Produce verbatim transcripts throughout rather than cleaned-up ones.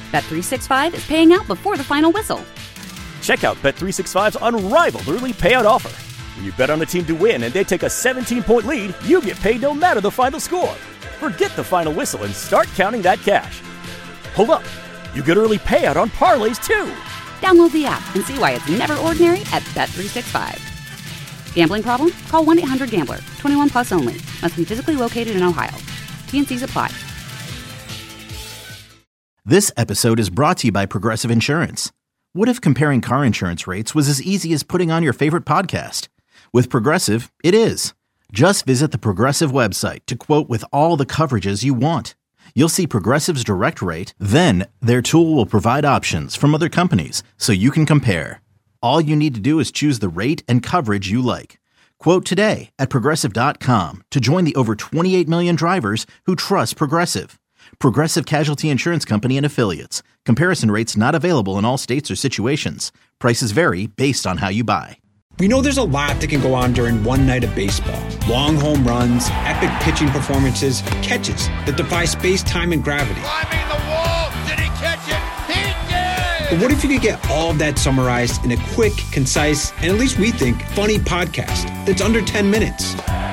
Bet three sixty-five is paying out before the final whistle. Check out Bet three sixty-five's unrivaled early payout offer. When you bet on a team to win and they take a seventeen-point lead, you get paid no matter the final score. Forget the final whistle and start counting that cash. Hold up. You get early payout on parlays, too. Download the app and see why it's never ordinary at Bet three sixty-five. Gambling problem? Call one eight hundred gambler. twenty-one plus only. Must be physically located in Ohio. T and C's apply. This episode is brought to you by Progressive Insurance. What if comparing car insurance rates was as easy as putting on your favorite podcast? With Progressive, it is. Just visit the Progressive website to quote with all the coverages you want. You'll see Progressive's direct rate, then their tool will provide options from other companies so you can compare. All you need to do is choose the rate and coverage you like. Quote today at Progressive dot com to join the over twenty-eight million drivers who trust Progressive. Progressive Casualty Insurance Company and Affiliates. Comparison rates not available in all states or situations. Prices vary based on how you buy. We know there's a lot that can go on during one night of baseball. Long home runs, epic pitching performances, catches that defy space, time, and gravity. Climbing the wall. Did he catch it? He did! But what if you could get all of that summarized in a quick, concise, and at least we think, funny podcast that's under ten minutes?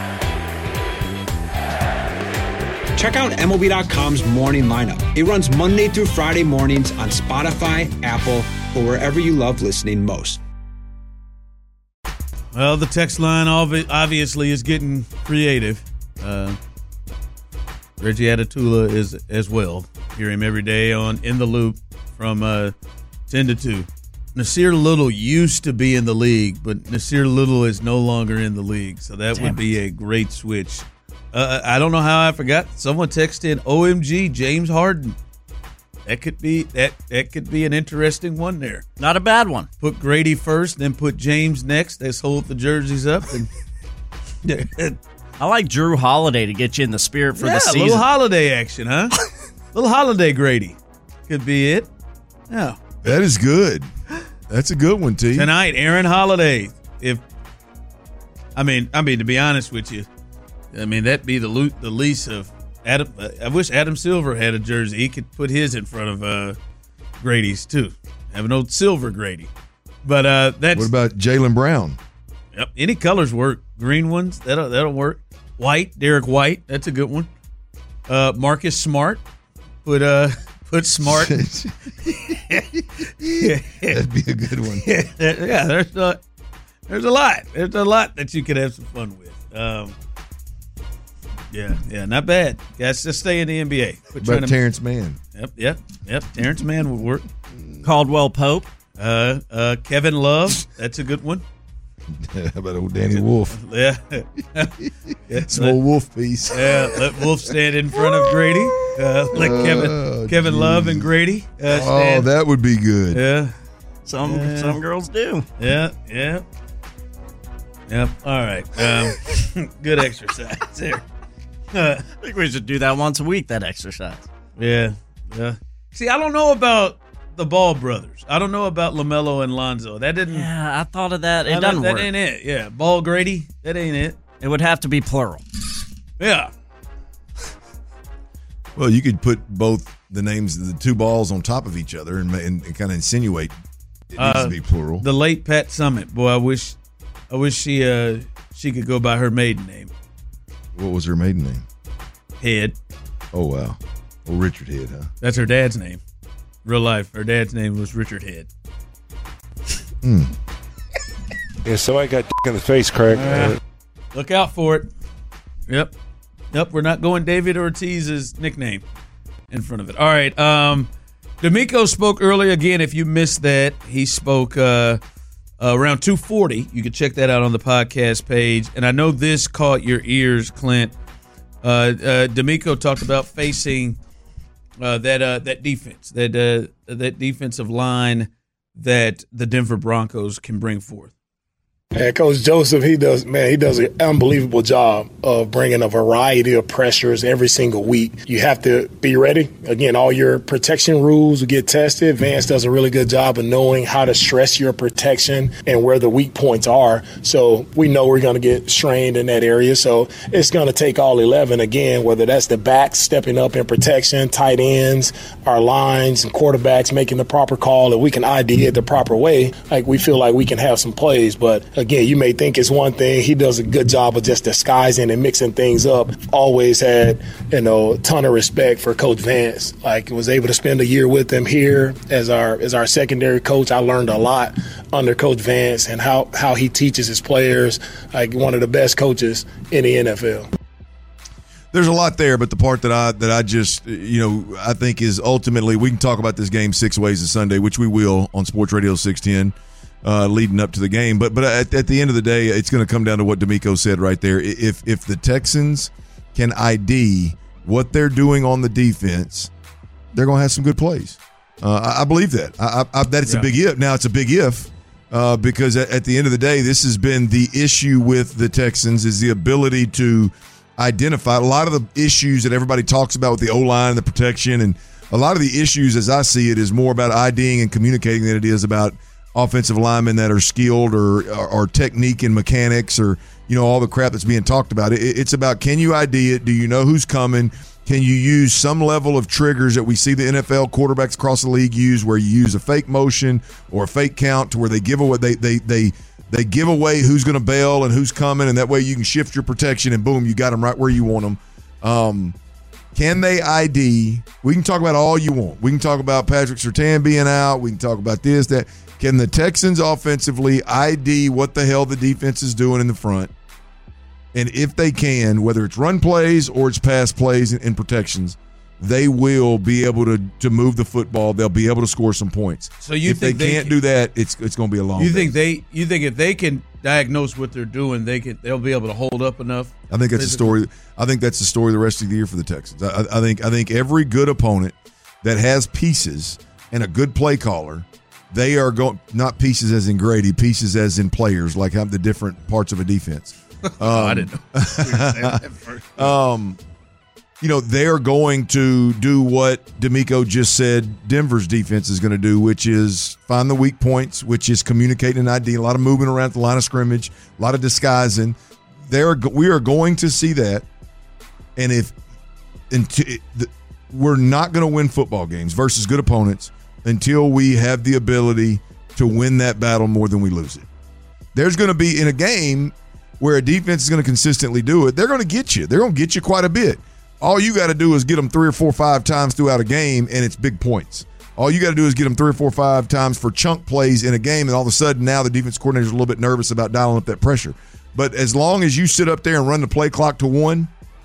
Check out M L B dot com's Morning Lineup. It runs Monday through Friday mornings on Spotify, Apple, or wherever you love listening most. Well, the text line obviously is getting creative. Uh, Reggie Atatula is as well. Hear him every day on In the Loop from uh, ten to two. Nasir Little used to be in the league, but Nasir Little is no longer in the league, so that Damn would be it. a great switch. Uh, I don't know how I forgot. Someone texted in, O M G, James Harden. That could be that that could be an interesting one there. Not a bad one. Put Grady first, then put James next. Let's hold the jerseys up. And I like Drew Holiday to get you in the spirit for yeah, the season. A little holiday action, huh? Little holiday Grady could be it. Yeah, that is good. That's a good one, T. Tonight, Aaron Holiday. If I mean, I mean to be honest with you, I mean that'd be the lo- the lease of. Adam, I wish Adam Silver had a jersey. He could put his in front of uh, Grady's too. Have an old silver Grady. But uh, that's what about Jaylen Brown? Yep, any colors work. Green ones that'll that'll work. White, Derek White, that's a good one. Uh, Marcus Smart, put uh put Smart. That'd be a good one. Yeah, yeah there's a, there's a lot. There's a lot that you could have some fun with. Um, Yeah, yeah, not bad. Guys, just stay in the N B A. What about Terrence Mann? Yep, yep, yep. Terrence Mann would work. Caldwell Pope. Uh, uh, Kevin Love. That's a good one. How about old Danny Wolf? Yeah. yeah Small let, Wolf piece. Yeah, let Wolf stand in front of Grady. Uh, let uh, Kevin Kevin geez. Love and Grady uh, stand. Oh, that would be good. Yeah. Some yeah. some girls do. Yeah, yeah. Yep. All right. Um, good exercise there. I think we should do that once a week, that exercise. Yeah, yeah. See, I don't know about the Ball brothers. I don't know about LaMelo and Lonzo. That didn't. Yeah, I thought of that. It I doesn't that work. That ain't it. Yeah, Ball Grady. That ain't it. It would have to be plural. Yeah. Well, you could put both the names of the two balls on top of each other and, and, and kind of insinuate it needs uh, to be plural. The late Pat Summit. Boy, I wish, I wish she uh she could go by her maiden name. What was her maiden name? Head. Oh, wow. Well, Richard Head, huh? That's her dad's name. Real life. Her dad's name was Richard Head. Mm. Yeah, somebody got dick in the face, Craig. Uh, look out for it. Yep. Yep, we're not going David Ortiz's nickname in front of it. All right. Um, D'Amico spoke earlier. Again, if you missed that, he spoke uh, uh, around two forty. You can check that out on the podcast page. And I know this caught your ears, Clint. Uh, uh, D'Amico talked about facing uh, that uh, that defense, that uh, that defensive line that the Denver Broncos can bring forth. And Coach Joseph, he does, man, he does an unbelievable job of bringing a variety of pressures every single week. You have to be ready. Again, all your protection rules will get tested. Vance does a really good job of knowing how to stress your protection and where the weak points are. So we know we're going to get strained in that area. So it's going to take all eleven again, whether that's the backs stepping up in protection, tight ends, our lines and quarterbacks making the proper call, and we can I D it the proper way. Like we feel like we can have some plays, but again, you may think it's one thing. He does a good job of just disguising and mixing things up. Always had, you know, a ton of respect for Coach Vance. Like, was able to spend a year with him here as our as our secondary coach. I learned a lot under Coach Vance and how, how he teaches his players. Like, one of the best coaches in the N F L. There's a lot there, but the part that I that I just, you know, I think is ultimately, we can talk about this game six ways this Sunday, which we will on Sports Radio six ten. Uh, leading up to the game. But but at, at the end of the day, it's going to come down to what D'Amico said right there. If if the Texans can I D what they're doing on the defense, they're going to have some good plays. Uh, I, I believe that. I, I, that it's yeah. a big if. Now, it's a big if uh, because at, at the end of the day, this has been the issue with the Texans is the ability to identify a lot of the issues that everybody talks about with the O-line, the protection, and a lot of the issues, as I see it, is more about IDing and communicating than it is about offensive linemen that are skilled or, or, or technique and mechanics or, you know, all the crap that's being talked about. It, it's about, can you I D it? Do you know who's coming? Can you use some level of triggers that we see the N F L quarterbacks across the league use, where you use a fake motion or a fake count to where they give away they they they they give away who's going to bail and who's coming, and that way you can shift your protection and boom, you got them right where you want them. Um, Can they I D? We can talk about all you want. We can talk about Patrick Surtain being out. We can talk about this, that. Can the Texans offensively I D what the hell the defense is doing in the front? And if they can, whether it's run plays or it's pass plays and, and protections, they will be able to to move the football. They'll be able to score some points. So you if think they, they can't can, do that, it's it's going to be a long. You day. think they? You think if they can diagnose what they're doing, they can they'll be able to hold up enough? I think that's the story. I think that's the story the rest of the year for the Texans. I, I think I think every good opponent that has pieces and a good play caller, they are going, not pieces as in Grady, pieces as in players, like how the different parts of a defense. Um, oh, I didn't know. um, you know, they're going to do what D'Amico just said Denver's defense is going to do, which is find the weak points, which is communicating an I D, a lot of moving around the line of scrimmage, a lot of disguising. They're, we are going to see that, and if until, we're not going to win football games versus good opponents until we have the ability to win that battle more than we lose it. There's going to be in a game where a defense is going to consistently do it, they're going to get you. They're going to get you quite a bit. All you got to do is get them three or four, five times throughout a game, and it's big points. All you got to do is get them three or four, five times for chunk plays in a game, and all of a sudden now the defense coordinator is a little bit nervous about dialing up that pressure. But as long as you sit up there and run the play clock to one,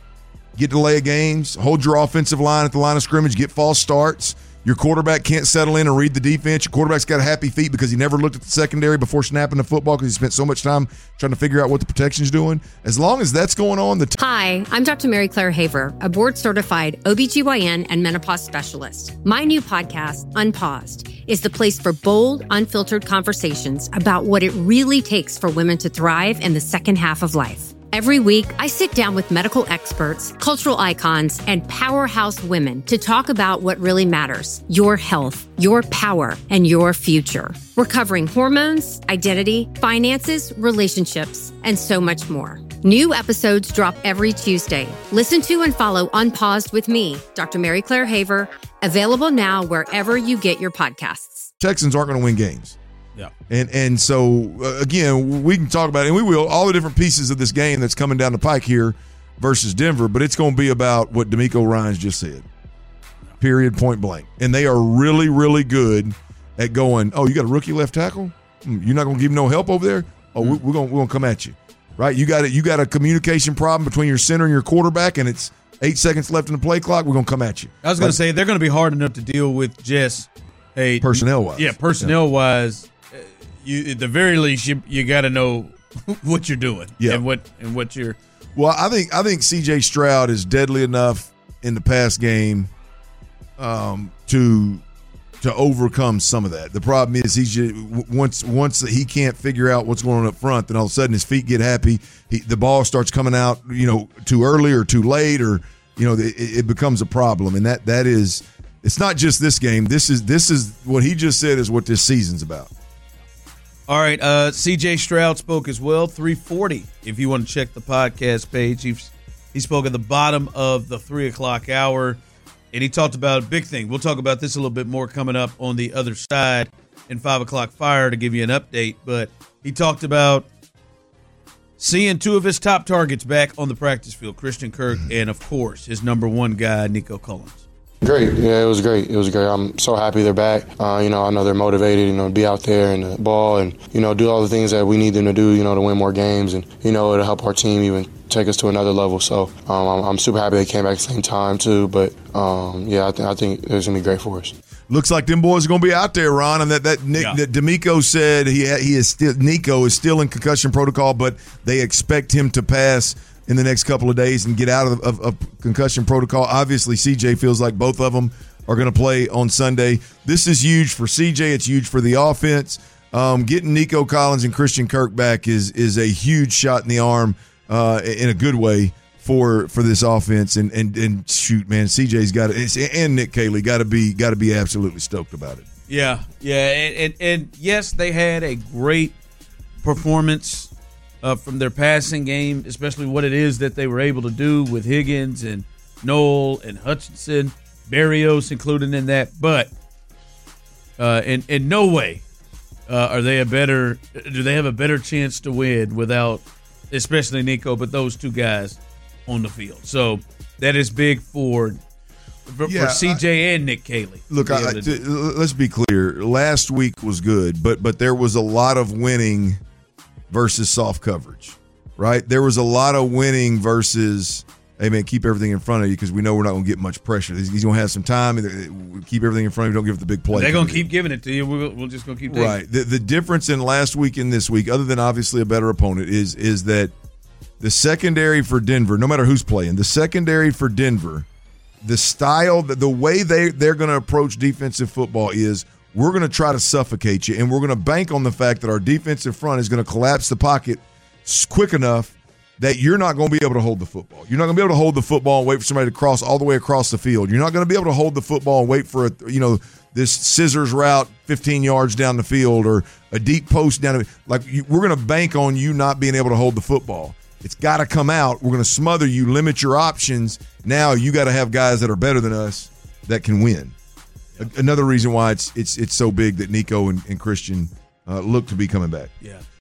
get delay of games, hold your offensive line at the line of scrimmage, get false starts, your quarterback can't settle in and read the defense. Your quarterback's got happy feet because he never looked at the secondary before snapping the football because he spent so much time trying to figure out what the protection's doing. As long as that's going on, the t- Hi, I'm Doctor Mary Claire Haver, a board-certified O B G Y N and menopause specialist. My new podcast, Unpaused, is the place for bold, unfiltered conversations about what it really takes for women to thrive in the second half of life. Every week, I sit down with medical experts, cultural icons, and powerhouse women to talk about what really matters: your health, your power, and your future. We're covering hormones, identity, finances, relationships, and so much more. New episodes drop every Tuesday. Listen to and follow Unpaused with me, Doctor Mary Claire Haver, available now wherever you get your podcasts. Texans aren't going to win games. Yeah. And and so, uh, again, we can talk about it, and we will, all the different pieces of this game that's coming down the pike here versus Denver, but it's going to be about what D'Amico Ryans just said, period, point blank. And they are really, really good at going, oh, you got a rookie left tackle? You're not going to give him no help over there? Oh, mm-hmm. we're going we're going to come at you, right? You got, a, you got a communication problem between your center and your quarterback, and it's eight seconds left in the play clock. We're going to come at you. I was going to say, they're going to be hard enough to deal with just, hey, personnel-wise. Yeah, personnel-wise. You, at the very least, you you got to know what you're doing, yeah. and what and what you're. Well, I think I think C J Stroud is deadly enough in the pass game um, to to overcome some of that. The problem is he's just, once once he can't figure out what's going on up front, then all of a sudden his feet get happy. He, the ball starts coming out, you know, too early or too late, or you know, it, it becomes a problem. And that that is, it's not just this game. This is this is what he just said is what this season's about. All right, uh, C J Stroud spoke as well. three forty. If you want to check the podcast page, he he spoke at the bottom of the three o'clock hour. And he talked about a big thing. We'll talk about this a little bit more coming up on the other side in five o'clock Fire to give you an update. But he talked about seeing two of his top targets back on the practice field, Christian Kirk and, of course, his number one guy, Nico Collins. Great. Yeah, it was great. It was great. I'm so happy they're back. Uh, you know, I know they're motivated, you know, to be out there and the ball and, you know, do all the things that we need them to do, you know, to win more games. And, you know, it'll help our team even take us to another level. So um, I'm, I'm super happy they came back at the same time, too. But, um, yeah, I, th- I think it's going to be great for us. Looks like them boys are going to be out there, Ron. And that that, Nick, yeah. that D'Amico said he he is still Nico is still in concussion protocol, but they expect him to pass in the next couple of days and get out of, of, of concussion protocol. Obviously, C J feels like both of them are going to play on Sunday. This is huge for C J. It's huge for the offense. Um, getting Nico Collins and Christian Kirk back is is a huge shot in the arm uh, in a good way for for this offense. And and and shoot, man, C J's got to, and Nick Caley got to be got to be absolutely stoked about it. Yeah, yeah, and, and, and yes, they had a great performance uh, from their passing game, especially what it is that they were able to do with Higgins and Noel and Hutchinson, Berrios included in that. But uh, in in no way uh, are they a better do they have a better chance to win without, especially Nico, but those two guys on the field. So that is big for for, yeah, for C J I, and Nick Caley. Look, I, to, let's be clear. Last week was good, but but there was a lot of winning versus soft coverage, right? There was a lot of winning versus, hey, man, keep everything in front of you because we know we're not going to get much pressure. He's, he's going to have some time. Keep everything in front of you. Don't give it the big play. They're going to keep giving it to you. We're, we're just going to keep taking right. The, the difference in last week and this week, other than obviously a better opponent, is is that the secondary for Denver, no matter who's playing, the secondary for Denver, the style, the, the way they, they're going to approach defensive football is we're going to try to suffocate you, and we're going to bank on the fact that our defensive front is going to collapse the pocket quick enough that you're not going to be able to hold the football. You're not going to be able to hold the football and wait for somebody to cross all the way across the field. You're not going to be able to hold the football and wait for, a, you know, this scissors route fifteen yards down the field or a deep post down the – like you, we're going to bank on you not being able to hold the football. It's got to come out. We're going to smother you, limit your options. Now you got to have guys that are better than us that can win. Yeah. A- another reason why it's it's it's so big that Nico and, and Christian uh, look to be coming back. Yeah.